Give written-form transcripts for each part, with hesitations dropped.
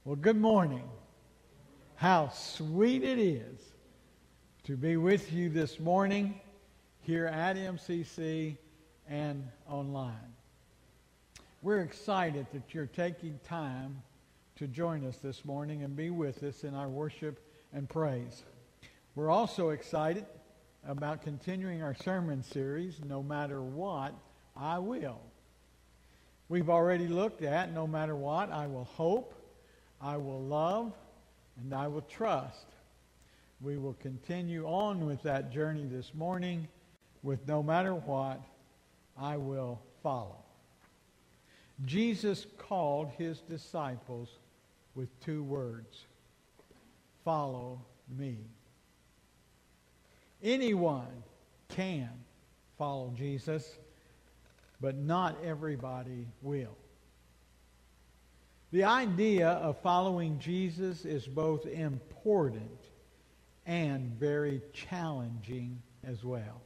Well, good morning. How sweet it is to be with you this morning here at MCC and online. We're excited that you're taking time to join us this morning and be with us in our worship and praise. We're also excited about continuing our sermon series, No Matter What, I Will. We've already looked at No Matter What, I Will Hope, I will love, and I will trust. We will continue on with that journey this morning with no matter what, I will follow. Jesus called his disciples with two words: follow me. Anyone can follow Jesus, but not everybody will. The idea of following Jesus is both important and very challenging as well.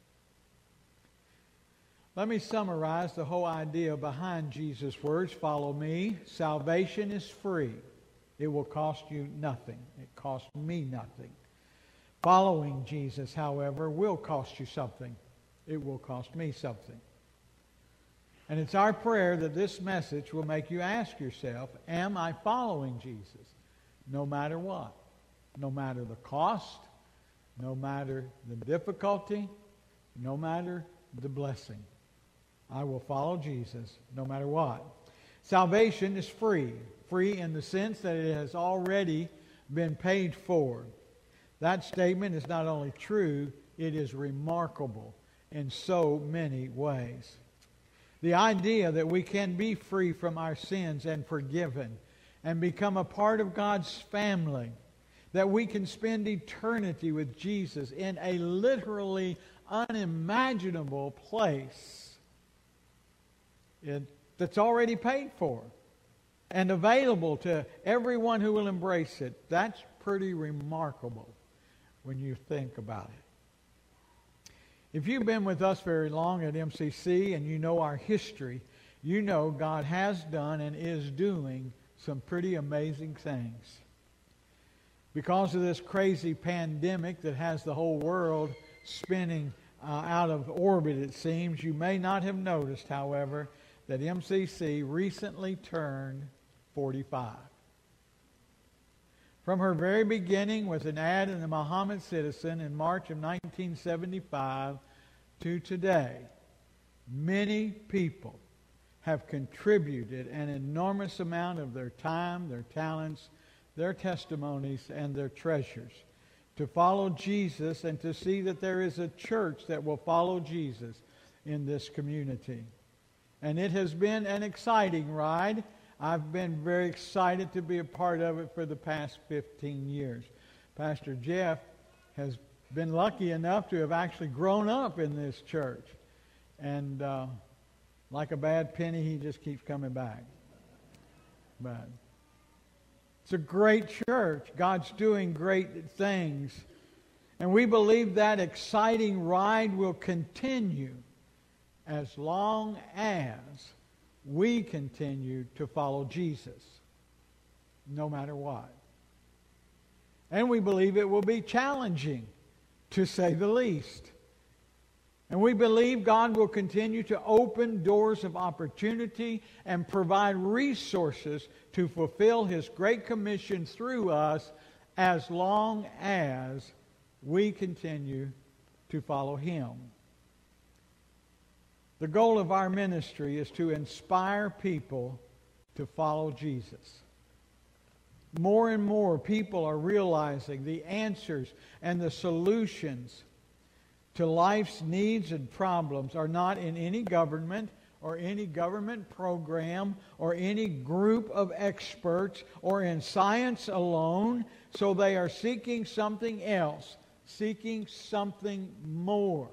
Let me summarize the whole idea behind Jesus' words, follow me. Salvation is free. It will cost you nothing. It cost me nothing. Following Jesus, however, will cost you something. It will cost me something. And it's our prayer that this message will make you ask yourself, am I following Jesus? No matter what. No matter the cost, no matter the difficulty, no matter the blessing. I will follow Jesus no matter what. Salvation is free. Free in the sense that it has already been paid for. That statement is not only true, it is remarkable in so many ways. The idea that we can be free from our sins and forgiven and become a part of God's family, that we can spend eternity with Jesus in a literally unimaginable place that's already paid for and available to everyone who will embrace it. That's pretty remarkable when you think about it. If you've been with us very long at MCC and you know our history, you know God has done and is doing some pretty amazing things. Because of this crazy pandemic that has the whole world spinning out of orbit, it seems, you may not have noticed, however, that MCC recently turned 45. From her very beginning with an ad in the Muhammad Citizen in March of 1975 to today, many people have contributed an enormous amount of their time, their talents, their testimonies, and their treasures to follow Jesus and to see that there is a church that will follow Jesus in this community. And it has been an exciting ride. I've been very excited to be a part of it for the past 15 years. Pastor Jeff has been lucky enough to have actually grown up in this church. And like a bad penny, he just keeps coming back. But it's a great church. God's doing great things. And we believe that exciting ride will continue as long as we continue to follow Jesus, no matter what. And we believe it will be challenging, to say the least. And we believe God will continue to open doors of opportunity and provide resources to fulfill His Great Commission through us as long as we continue to follow Him. The goal of our ministry is to inspire people to follow Jesus. More and more people are realizing the answers and the solutions to life's needs and problems are not in any government or any government program or any group of experts or in science alone. So they are seeking something else, seeking something more.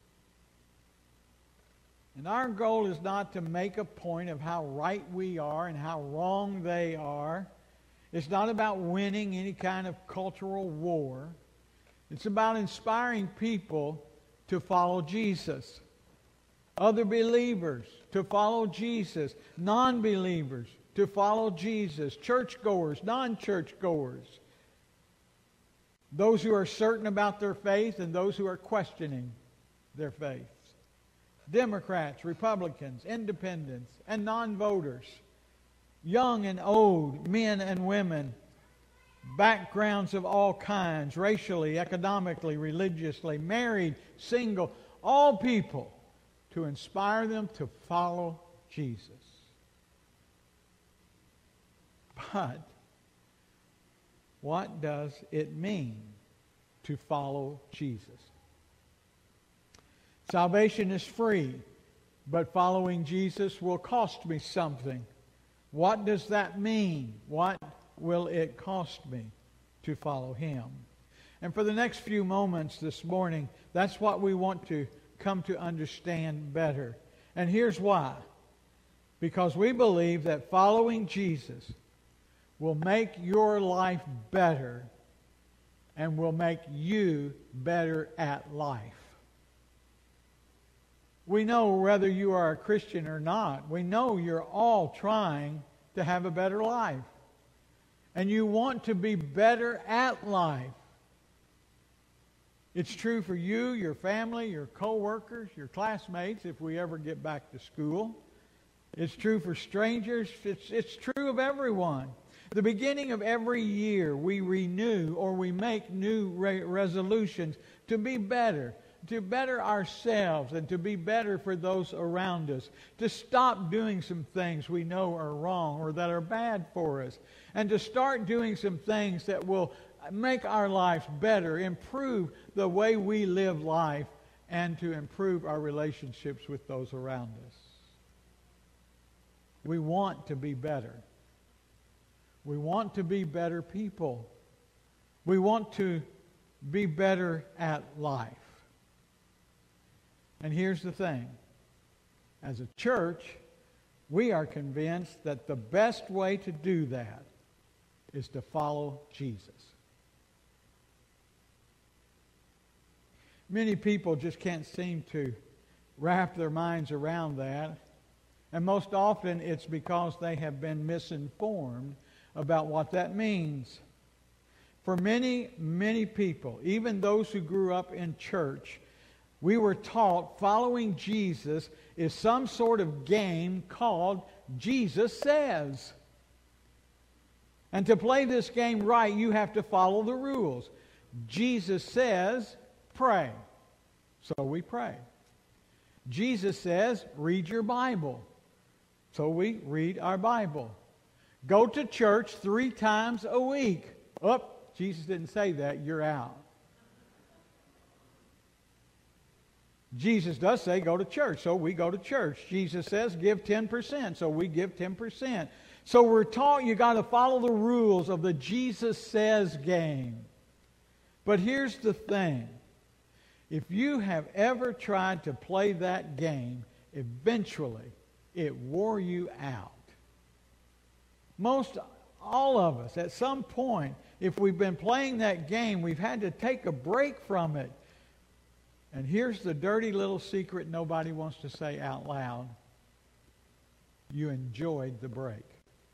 And our goal is not to make a point of how right we are and how wrong they are. It's not about winning any kind of cultural war. It's about inspiring people to follow Jesus. Other believers to follow Jesus. Non-believers to follow Jesus. Churchgoers, non-churchgoers. Those who are certain about their faith and those who are questioning their faith. Democrats, Republicans, independents, and non-voters. Young and old, men and women. Backgrounds of all kinds, racially, economically, religiously, married, single, all people, to inspire them to follow Jesus. But what does it mean to follow Jesus? Salvation is free, but following Jesus will cost me something. What does that mean? What will it cost me to follow Him? And for the next few moments this morning, that's what we want to come to understand better. And here's why. Because we believe that following Jesus will make your life better and will make you better at life. We know whether you are a Christian or not, we know you're all trying to have a better life. And you want to be better at life. It's true for you, your family, your co-workers, your classmates, if we ever get back to school. It's true for strangers. It's true of everyone. The beginning of every year, we renew or we make new resolutions to be better, to better ourselves and to be better for those around us, to stop doing some things we know are wrong or that are bad for us, and to start doing some things that will make our lives better, improve the way we live life, and to improve our relationships with those around us. We want to be better. We want to be better people. We want to be better at life. And here's the thing. As a church, we are convinced that the best way to do that is to follow Jesus. Many people just can't seem to wrap their minds around that. And most often it's because they have been misinformed about what that means. For many, many people, even those who grew up in church, we were taught following Jesus is some sort of game called Jesus Says. And to play this game right, you have to follow the rules. Jesus says, pray. So we pray. Jesus says, read your Bible. So we read our Bible. Go to church 3 times a week. Oh, Jesus didn't say that. You're out. Jesus does say go to church, so we go to church. Jesus says give 10%, so we give 10%. So we're taught you got to follow the rules of the Jesus Says game. But here's the thing. If you have ever tried to play that game, eventually it wore you out. Most all of us, at some point, if we've been playing that game, we've had to take a break from it. And here's the dirty little secret nobody wants to say out loud. You enjoyed the break.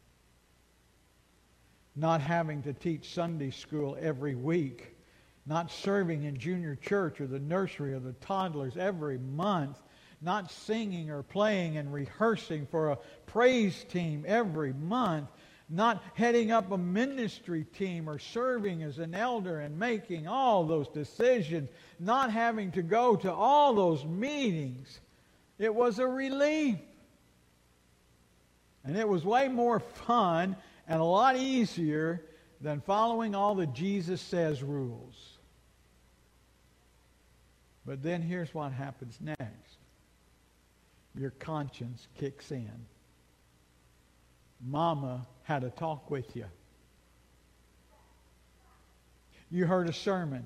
Not having to teach Sunday school every week. Not serving in junior church or the nursery or the toddlers every month. Not singing or playing and rehearsing for a praise team every month. Not heading up a ministry team or serving as an elder and making all those decisions. Not having to go to all those meetings. It was a relief. And it was way more fun and a lot easier than following all the Jesus Says rules. But then here's what happens next. Your conscience kicks in. Mama had a talk with you. You heard a sermon.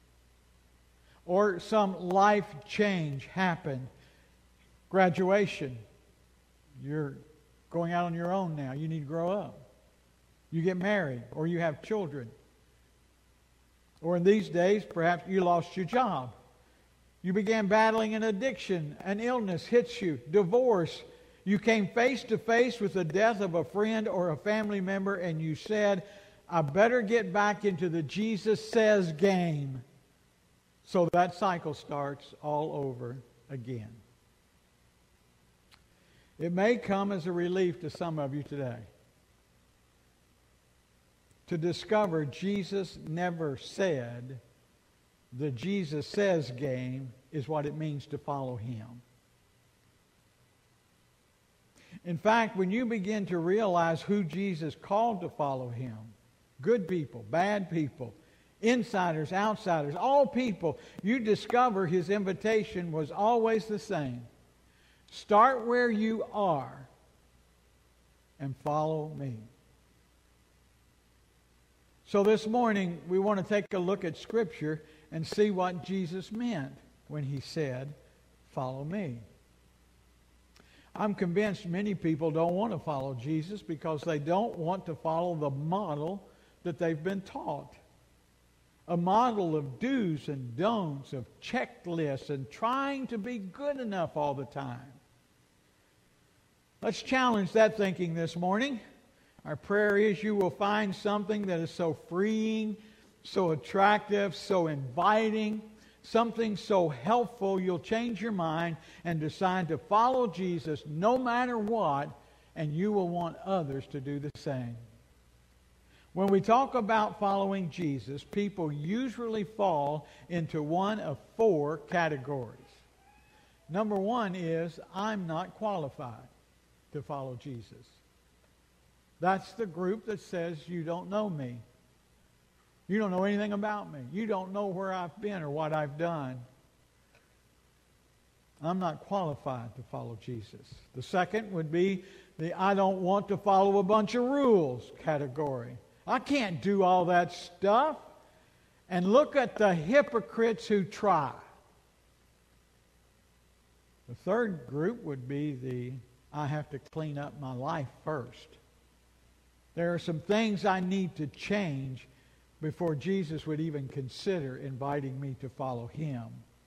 Or some life change happened. Graduation. You're going out on your own now. You need to grow up. You get married or you have children. Or in these days, perhaps you lost your job. You began battling an addiction. An illness hits you. Divorce. You came face to face with the death of a friend or a family member, and you said, I better get back into the Jesus Says game. So that cycle starts all over again. It may come as a relief to some of you today to discover Jesus never said the Jesus Says game is what it means to follow Him. In fact, when you begin to realize who Jesus called to follow Him, good people, bad people, insiders, outsiders, all people, you discover His invitation was always the same. Start where you are and follow me. So this morning, we want to take a look at Scripture and see what Jesus meant when He said, follow me. I'm convinced many people don't want to follow Jesus because they don't want to follow the model that they've been taught. A model of do's and don'ts, of checklists, and trying to be good enough all the time. Let's challenge that thinking this morning. Our prayer is you will find something that is so freeing, so attractive, so inviting, something so helpful you'll change your mind and decide to follow Jesus no matter what, and you will want others to do the same. When we talk about following Jesus, people usually fall into one of four categories. Number one is, I'm not qualified to follow Jesus. That's the group that says, you don't know me. You don't know anything about me. You don't know where I've been or what I've done. I'm not qualified to follow Jesus. The second would be the I don't want to follow a bunch of rules category. I can't do all that stuff. And look at the hypocrites who try. The third group would be the I have to clean up my life first. There are some things I need to change before Jesus would even consider inviting me to follow Him.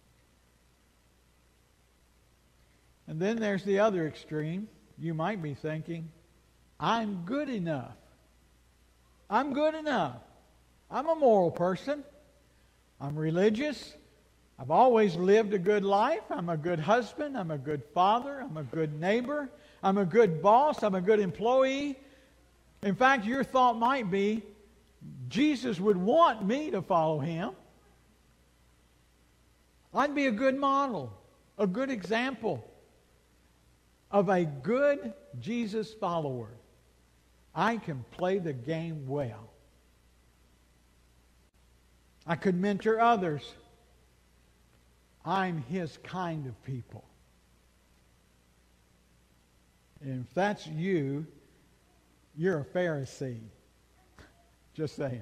And then there's the other extreme. You might be thinking, I'm good enough. I'm good enough. I'm a moral person. I'm religious. I've always lived a good life. I'm a good husband. I'm a good father. I'm a good neighbor. I'm a good boss. I'm a good employee. In fact, your thought might be, Jesus would want me to follow Him. I'd be a good model, a good example of a good Jesus follower. I can play the game well. I could mentor others. I'm His kind of people. And if that's you, you're a Pharisee. Just saying.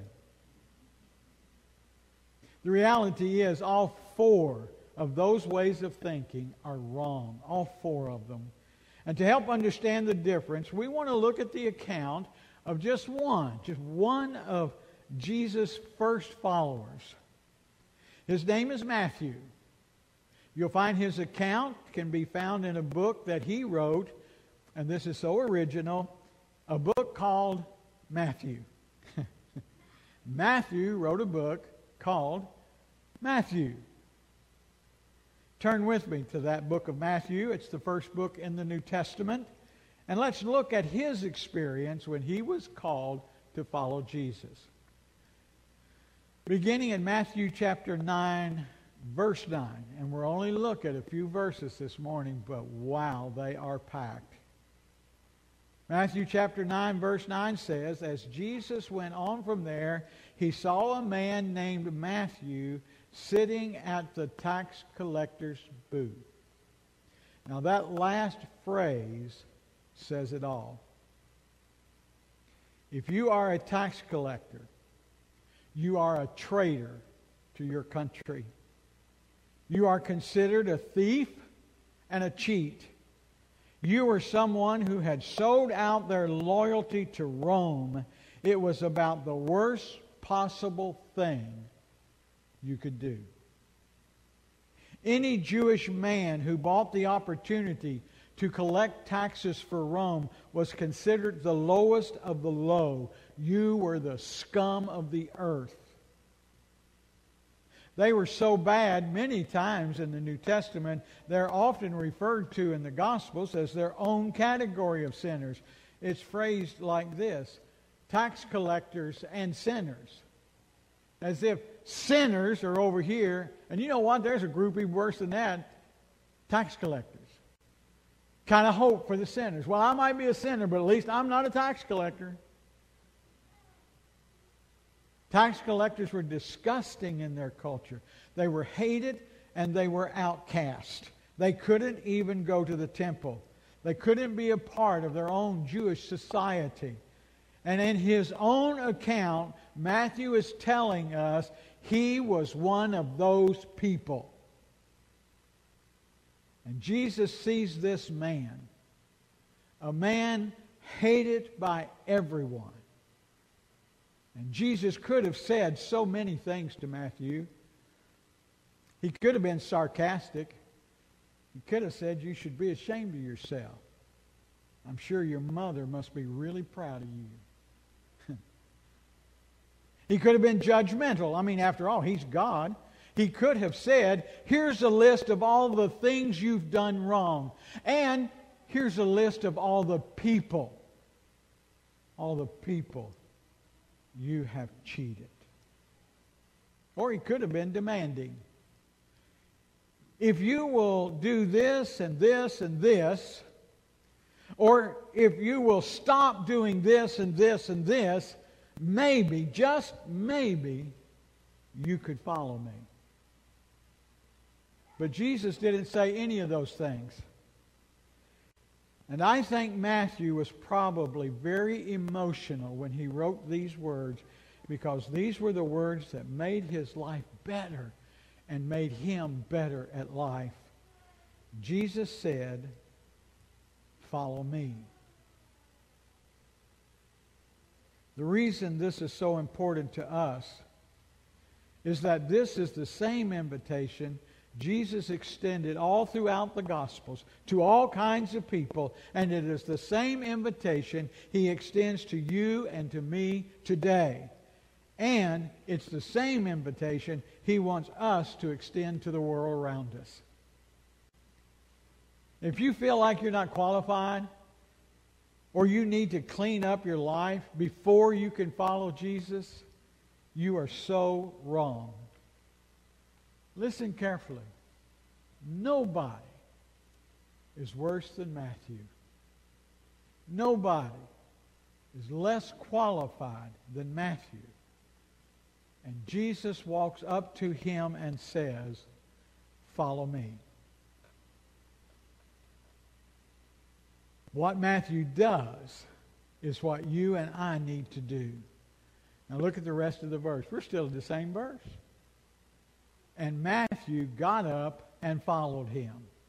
The reality is all four of those ways of thinking are wrong. All four of them. And to help understand the difference, we want to look at the account of just one of Jesus' first followers. His name is Matthew. You'll find his account can be found in a book that he wrote, and this is so original, a book called Matthew. Matthew wrote a book called Matthew. Turn with me to that book of Matthew. It's the first book in the New Testament. And let's look at his experience when he was called to follow Jesus. Beginning in Matthew chapter 9, verse 9. And we're only looking at a few verses this morning, but wow, they are packed. Matthew chapter 9, verse 9 says, as Jesus went on from there, he saw a man named Matthew sitting at the tax collector's booth. Now that last phrase says it all. If you are a tax collector, you are a traitor to your country. You are considered a thief and a cheat. You were someone who had sold out their loyalty to Rome. It was about the worst possible thing you could do. Any Jewish man who bought the opportunity to collect taxes for Rome was considered the lowest of the low. You were the scum of the earth. They were so bad, many times in the New Testament, they're often referred to in the Gospels as their own category of sinners. It's phrased like this: tax collectors and sinners. As if sinners are over here, and you know what? There's a group even worse than that: tax collectors. Kind of hope for the sinners. Well, I might be a sinner, but at least I'm not a tax collector. Tax collectors were disgusting in their culture. They were hated and they were outcast. They couldn't even go to the temple. They couldn't be a part of their own Jewish society. And in his own account, Matthew is telling us he was one of those people. And Jesus sees this man, a man hated by everyone. And Jesus could have said so many things to Matthew. He could have been sarcastic. He could have said, you should be ashamed of yourself. I'm sure your mother must be really proud of you. He could have been judgmental. I mean, after all, he's God. He could have said, here's a list of all the things you've done wrong. And here's a list of all the people you have cheated. Or he could have been demanding. If you will do this and this and this, or if you will stop doing this and this and this, maybe, just maybe, you could follow me. But Jesus didn't say any of those things. And I think Matthew was probably very emotional when he wrote these words, because these were the words that made his life better and made him better at life. Jesus said, "Follow me." The reason this is so important to us is that this is the same invitation Jesus extended all throughout the Gospels to all kinds of people, and it is the same invitation he extends to you and to me today. And it's the same invitation he wants us to extend to the world around us. If you feel like you're not qualified, or you need to clean up your life before you can follow Jesus, you are so wrong. Listen carefully. Nobody is worse than Matthew. Nobody is less qualified than Matthew. And Jesus walks up to him and says, "Follow me." What Matthew does is what you and I need to do. Now look at the rest of the verse. We're still at the same verse. And Matthew got up and followed him.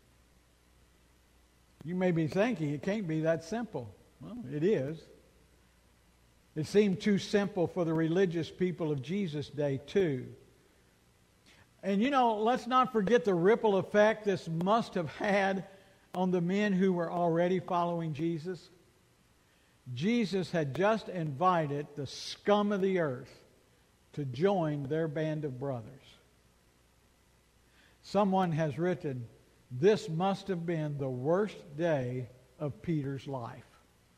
You may be thinking it can't be that simple. Well, it is. It seemed too simple for the religious people of Jesus' day too. And you know, let's not forget the ripple effect this must have had on the men who were already following Jesus. Jesus had just invited the scum of the earth to join their band of brothers. Someone has written, this must have been the worst day of Peter's life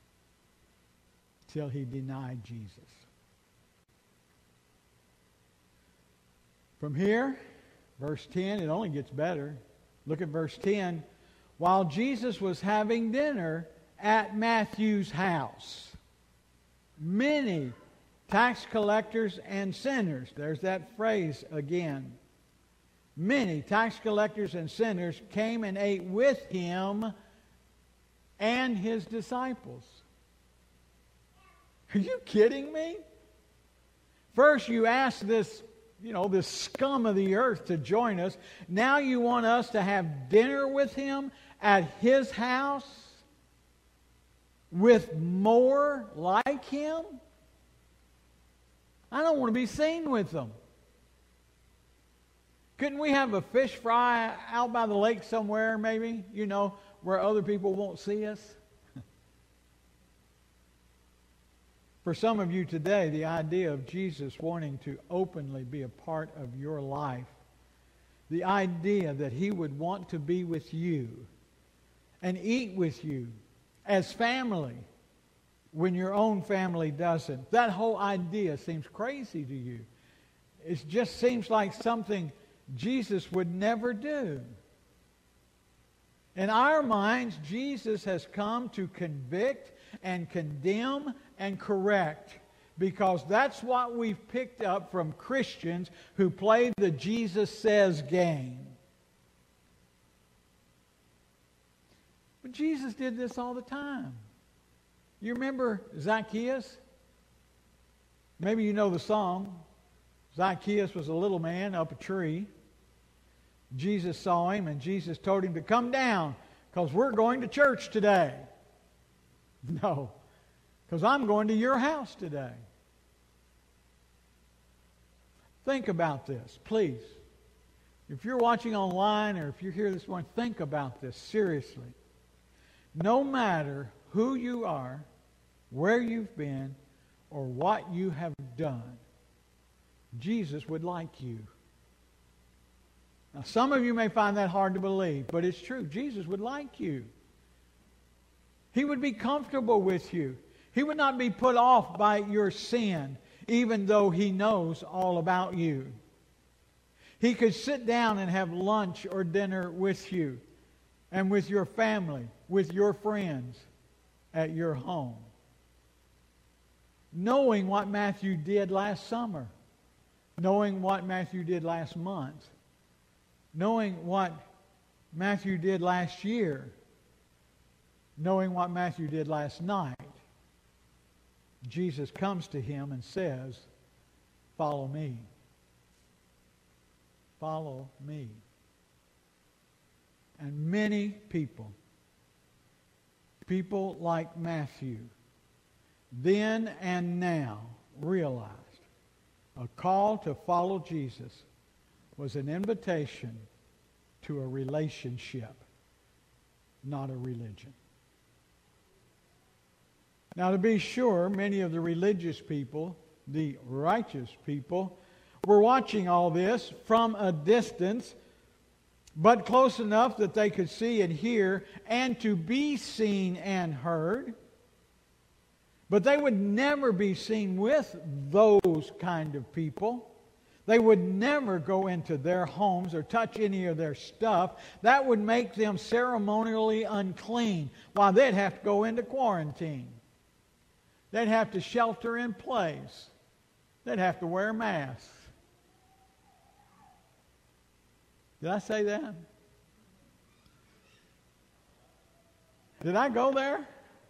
till he denied Jesus. From here, verse 10, it only gets better. Look at verse 10. While Jesus was having dinner at Matthew's house, many tax collectors and sinners, there's that phrase again, many tax collectors and sinners came and ate with him and his disciples. Are you kidding me? First you ask this scum of the earth to join us. Now you want us to have dinner with him at his house with more like him? I don't want to be seen with them. Couldn't we have a fish fry out by the lake somewhere, maybe? where other people won't see us? For some of you today, the idea of Jesus wanting to openly be a part of your life, the idea that he would want to be with you and eat with you as family when your own family doesn't, that whole idea seems crazy to you. It just seems like something Jesus would never do. In our minds, Jesus has come to convict and condemn and correct, because that's what we've picked up from Christians who play the Jesus says game. But Jesus did this all the time. You remember Zacchaeus? Maybe you know the song. Zacchaeus was a little man up a tree. Jesus saw him, and Jesus told him to come down because we're going to church today. No, because I'm going to your house today. Think about this, please. If you're watching online or if you're here this morning, think about this seriously. No matter who you are, where you've been, or what you have done, Jesus would like you. Now, some of you may find that hard to believe, but it's true. Jesus would like you. He would be comfortable with you. He would not be put off by your sin, even though he knows all about you. He could sit down and have lunch or dinner with you and with your family, with your friends at your home. Knowing what Matthew did last summer, knowing what Matthew did last month, knowing what Matthew did last year, knowing what Matthew did last night, Jesus comes to him and says, "Follow me. Follow me." And many people like Matthew, then and now, realized a call to follow Jesus was an invitation to a relationship, not a religion. Now, to be sure, many of the religious people, the righteous people, were watching all this from a distance, but close enough that they could see and hear and to be seen and heard. But they would never be seen with those kind of people. They would never go into their homes or touch any of their stuff. That would make them ceremonially unclean, while they'd have to go into quarantine. They'd have to shelter in place. They'd have to wear masks. Did I say that? Did I go there?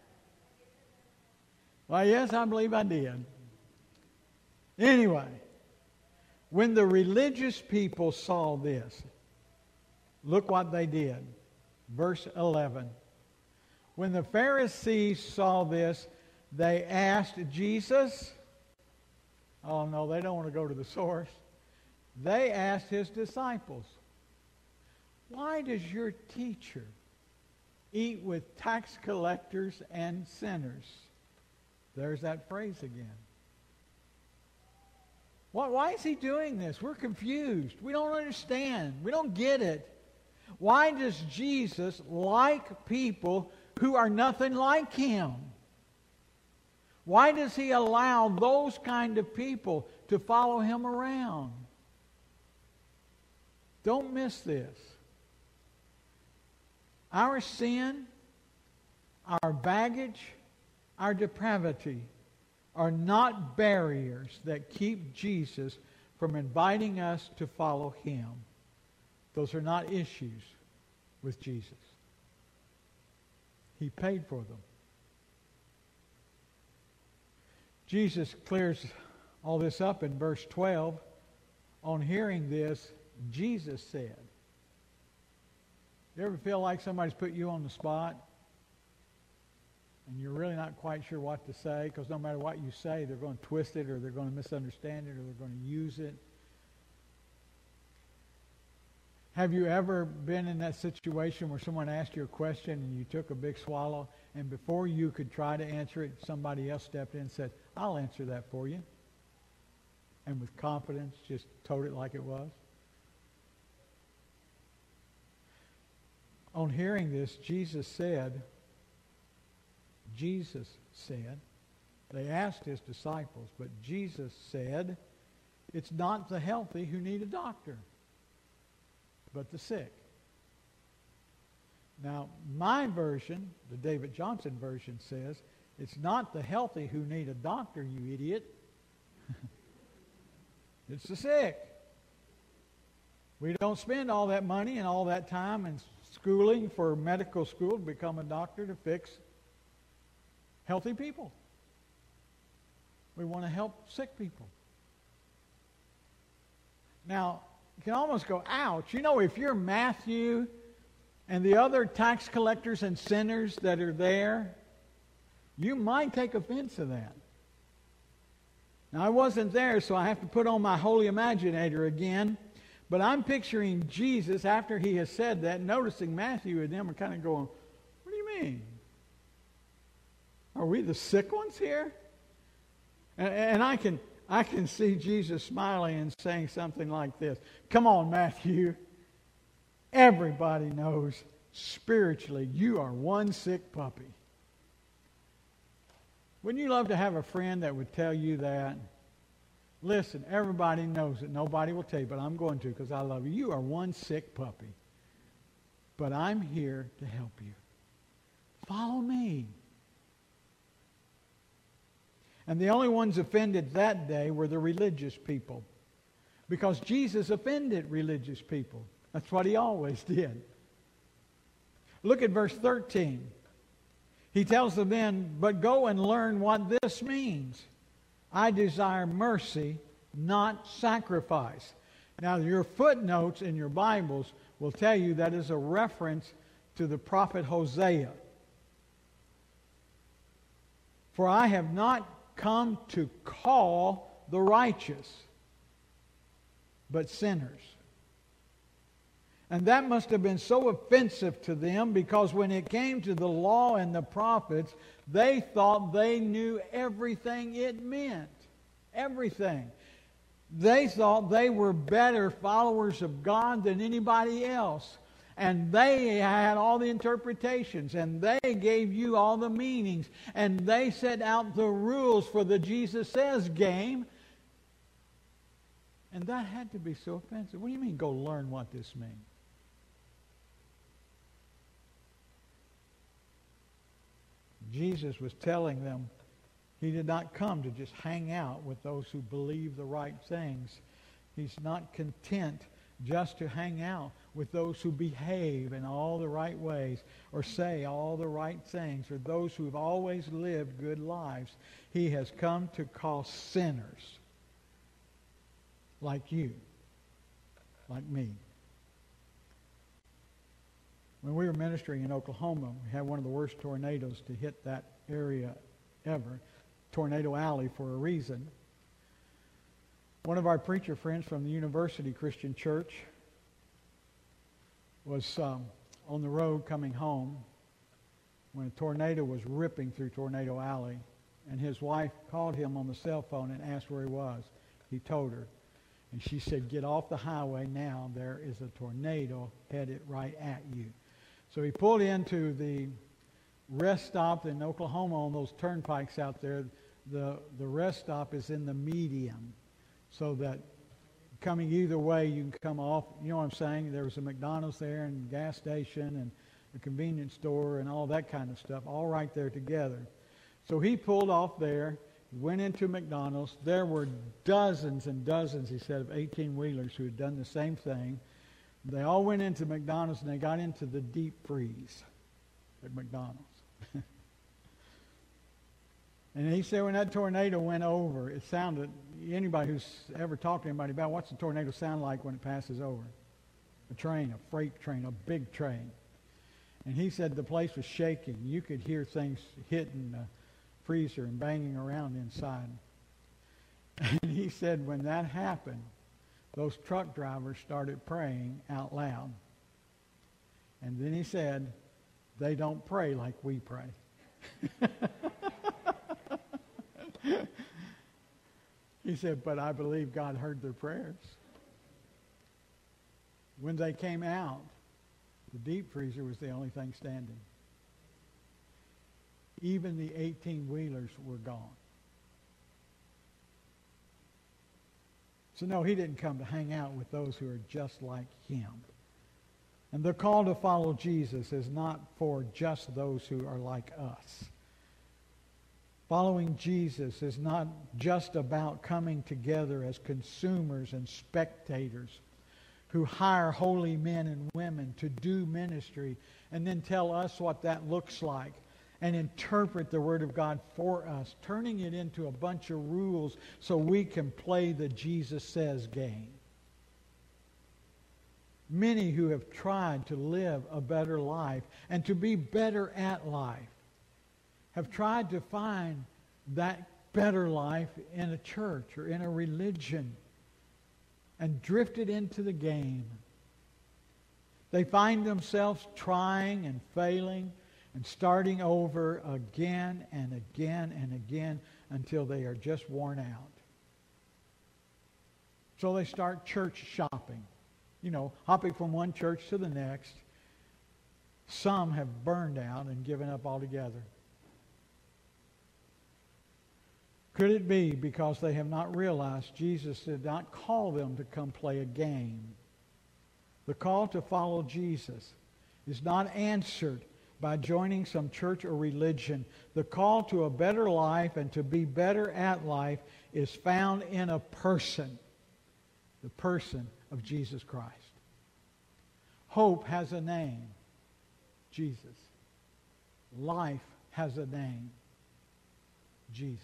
Well, yes, I believe I did. Anyway, when the religious people saw this, look what they did. Verse 11. When the Pharisees saw this, they asked Jesus. Oh no, they don't want to go to the source. They asked his disciples, "Why does your teacher eat with tax collectors and sinners?" There's that phrase again. Why is he doing this? We're confused. We don't understand. We don't get it. Why does Jesus like people who are nothing like him? Why does he allow those kind of people to follow him around? Don't miss this. Our sin, our baggage, our depravity are not barriers that keep Jesus from inviting us to follow him. Those are not issues with Jesus. He paid for them. Jesus clears all this up in verse 12. On hearing this, Jesus said. You ever feel like somebody's put you on the spot and you're really not quite sure what to say, because no matter what you say, they're going to twist it, or they're going to misunderstand it, or they're going to use it? Have you ever been in that situation where someone asked you a question and you took a big swallow, and before you could try to answer it, somebody else stepped in and said, I'll answer that for you? And with confidence, just told it like it was? On hearing this, Jesus said, they asked his disciples, but Jesus said, it's not the healthy who need a doctor, but the sick. Now, my version, the David Johnson version, says, it's not the healthy who need a doctor, you idiot. It's the sick. We don't spend all that money and all that time and schooling for medical school to become a doctor to fix healthy people. We want to help sick people. Now, you can almost go, ouch. You know, if you're Matthew and the other tax collectors and sinners that are there, you might take offense to that. Now, I wasn't there, so I have to put on my holy imaginator again. But I'm picturing Jesus, after he has said that, noticing Matthew and them are kind of going, what do you mean? Are we the sick ones here? And I can see Jesus smiling and saying something like this. Come on, Matthew. Everybody knows spiritually you are one sick puppy. Wouldn't you love to have a friend that would tell you that? Listen, everybody knows it. Nobody will tell you, but I'm going to because I love you. You are one sick puppy. But I'm here to help you. Follow me. And the only ones offended that day were the religious people. Because Jesus offended religious people. That's what he always did. Look at verse 13. He tells them then, but go and learn what this means. I desire mercy, not sacrifice. Now, your footnotes in your Bibles will tell you that is a reference to the prophet Hosea. For I have not come to call the righteous, but sinners. And that must have been so offensive to them because when it came to the law and the prophets, they thought they knew everything it meant. Everything. They thought they were better followers of God than anybody else. And they had all the interpretations. And they gave you all the meanings. And they set out the rules for the Jesus Says game. And that had to be so offensive. What do you mean, go learn what this means? Jesus was telling them he did not come to just hang out with those who believe the right things. He's not content just to hang out with those who behave in all the right ways or say all the right things or those who have always lived good lives. He has come to call sinners like you, like me. When we were ministering in Oklahoma, we had one of the worst tornadoes to hit that area ever. Tornado Alley for a reason. One of our preacher friends from the University Christian Church was on the road coming home when a tornado was ripping through Tornado Alley. And his wife called him on the cell phone and asked where he was. He told her. And she said, get off the highway now. There is a tornado headed right at you. So he pulled into the rest stop in Oklahoma on those turnpikes out there. The rest stop is in the median. So that coming either way, you can come off. You know what I'm saying? There was a McDonald's there and a gas station and a convenience store and all that kind of stuff, all right there together. So he pulled off there, went into McDonald's. There were dozens and dozens, he said, of 18-wheelers who had done the same thing. They all went into McDonald's and they got into the deep freeze at McDonald's. And he said when that tornado went over, it sounded, anybody who's ever talked to anybody about what's a tornado sound like when it passes over? A train, a freight train, a big train. And he said the place was shaking. You could hear things hitting the freezer and banging around inside. And he said when that happened, those truck drivers started praying out loud. And then he said, they don't pray like we pray. He said, but I believe God heard their prayers. When they came out, the deep freezer was the only thing standing. Even the 18-wheelers were gone. So no, he didn't come to hang out with those who are just like him. And the call to follow Jesus is not for just those who are like us. Following Jesus is not just about coming together as consumers and spectators who hire holy men and women to do ministry and then tell us what that looks like and interpret the Word of God for us, turning it into a bunch of rules so we can play the Jesus says game. Many who have tried to live a better life and to be better at life have tried to find that better life in a church or in a religion and drifted into the game. They find themselves trying and failing and starting over again and again and again until they are just worn out. So they start church shopping. You know, hopping from one church to the next. Some have burned out and given up altogether. Could it be because they have not realized Jesus did not call them to come play a game? The call to follow Jesus is not answered by joining some church or religion. The call to a better life and to be better at life is found in a person, the person of Jesus Christ. Hope has a name, Jesus. Life has a name, Jesus.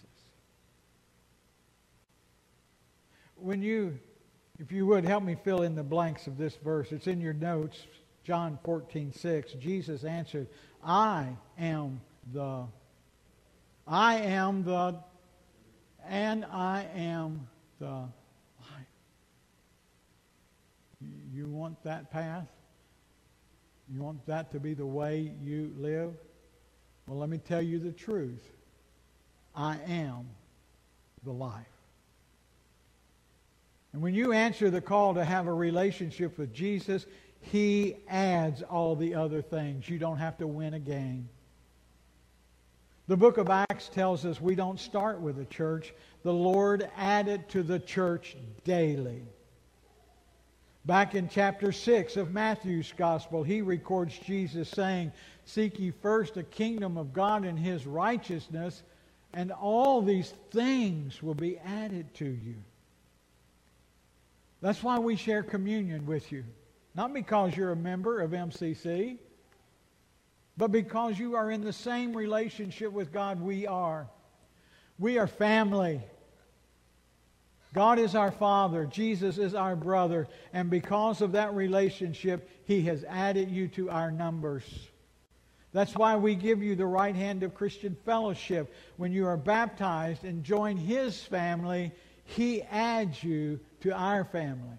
If you would, help me fill in the blanks of this verse. It's in your notes, John 14:6. Jesus answered, I am the, and I am the life. You want that path? You want that to be the way you live? Well, let me tell you the truth. I am the life. And when you answer the call to have a relationship with Jesus, He adds all the other things. You don't have to win a game. The book of Acts tells us we don't start with a church. The Lord added to the church daily. Back in chapter 6 of Matthew's Gospel, he records Jesus saying, seek ye first the kingdom of God and His righteousness, and all these things will be added to you. That's why we share communion with you. Not because you're a member of MCC, but because you are in the same relationship with God we are. We are family. God is our Father. Jesus is our brother. And because of that relationship, He has added you to our numbers. That's why we give you the right hand of Christian fellowship. When you are baptized and join His family, He adds you to our family.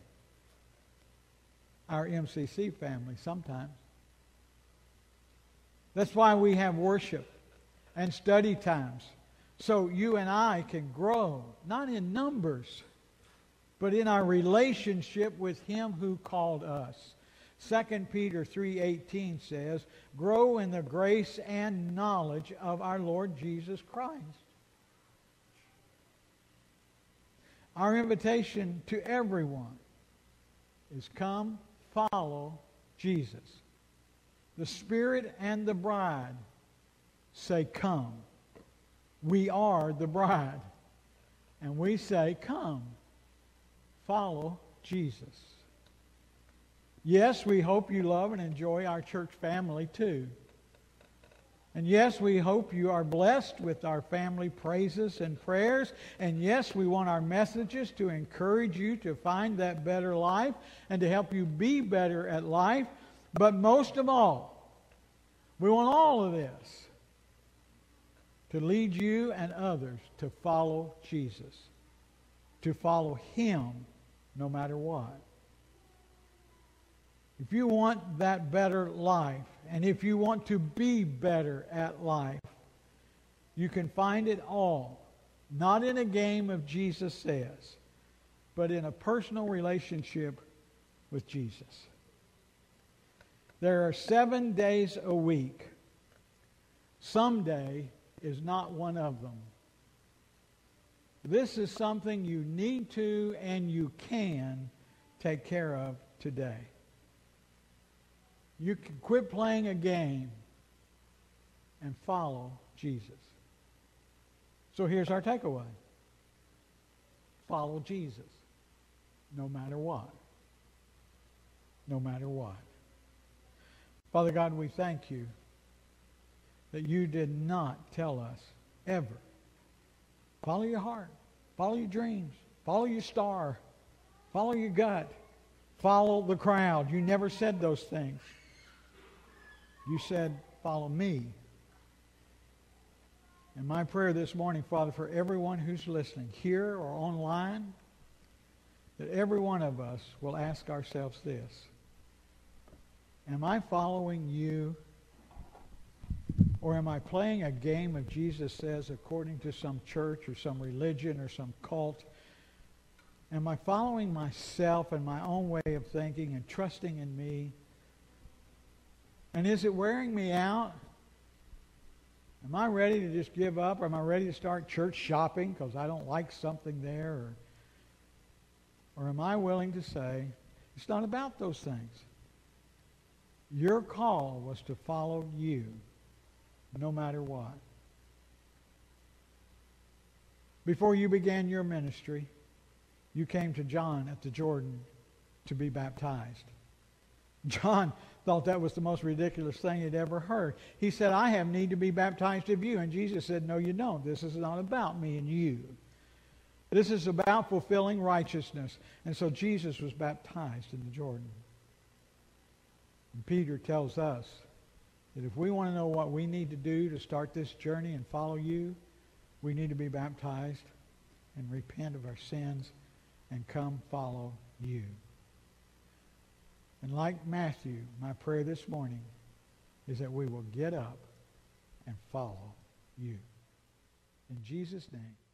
Our MCC family sometimes. That's why we have worship and study times. So you and I can grow, not in numbers, but in our relationship with Him who called us. 2 Peter 3:18 says, grow in the grace and knowledge of our Lord Jesus Christ. Our invitation to everyone is come follow Jesus. The Spirit and the bride say come. We are the bride. And we say, come, follow Jesus. Yes, we hope you love and enjoy our church family too. And yes, we hope you are blessed with our family praises and prayers. And yes, we want our messages to encourage you to find that better life and to help you be better at life. But most of all, we want all of this to lead you and others to follow Jesus, to follow Him no matter what. If you want that better life, and if you want to be better at life, you can find it all, not in a game of Jesus Says, but in a personal relationship with Jesus. There are 7 days a week. Someday is not one of them. This is something you need to and you can take care of today. You can quit playing a game and follow Jesus. So here's our takeaway. Follow Jesus, no matter what. No matter what. Father God, we thank you that you did not tell us ever, follow your heart, follow your dreams, follow your star, follow your gut, follow the crowd. You never said those things. You said, follow me. And my prayer this morning, Father, for everyone who's listening, here or online, that every one of us will ask ourselves this: am I following you, or am I playing a game of Jesus Says according to some church or some religion or some cult? Am I following myself and my own way of thinking and trusting in me? And is it wearing me out? Am I ready to just give up? Or am I ready to start church shopping because I don't like something there? Or am I willing to say, it's not about those things. Your call was to follow you, no matter what. Before you began your ministry, you came to John at the Jordan to be baptized. John thought that was the most ridiculous thing he'd ever heard. He said, I have need to be baptized of you. And Jesus said, no, you don't. This is not about me and you. This is about fulfilling righteousness. And so Jesus was baptized in the Jordan. And Peter tells us that if we want to know what we need to do to start this journey and follow you, we need to be baptized and repent of our sins and come follow you. And like Matthew, my prayer this morning is that we will get up and follow you. In Jesus' name.